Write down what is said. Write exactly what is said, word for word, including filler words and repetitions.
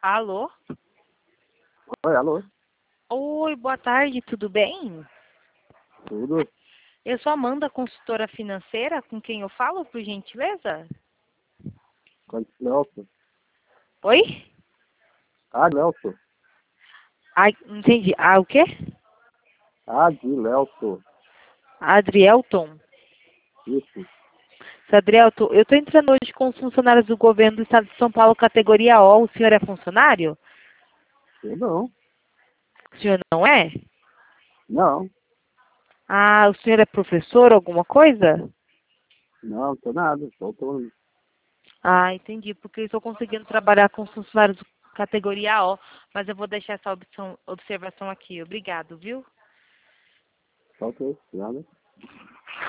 Alô? Oi, alô? Oi, boa tarde, tudo bem? Tudo? Eu sou Amanda, consultora financeira, com quem eu falo, por gentileza? Nelson. Oi? Ah, Nelson. Ai, não entendi. Ah, o quê? Ah, de Nelson. Adrielton. Isso. Seu Adrielton, eu estou entrando hoje com os funcionários do governo do estado de São Paulo, categoria O. O senhor é funcionário? Eu não. O senhor não é? Não. Ah, o senhor é professor, alguma coisa? Não, tô nada. Só autônomo. Ah, entendi, porque eu estou conseguindo trabalhar com os funcionários do categoria O, mas eu vou deixar essa opção- observação aqui. Obrigado, viu? Só ok. Nada.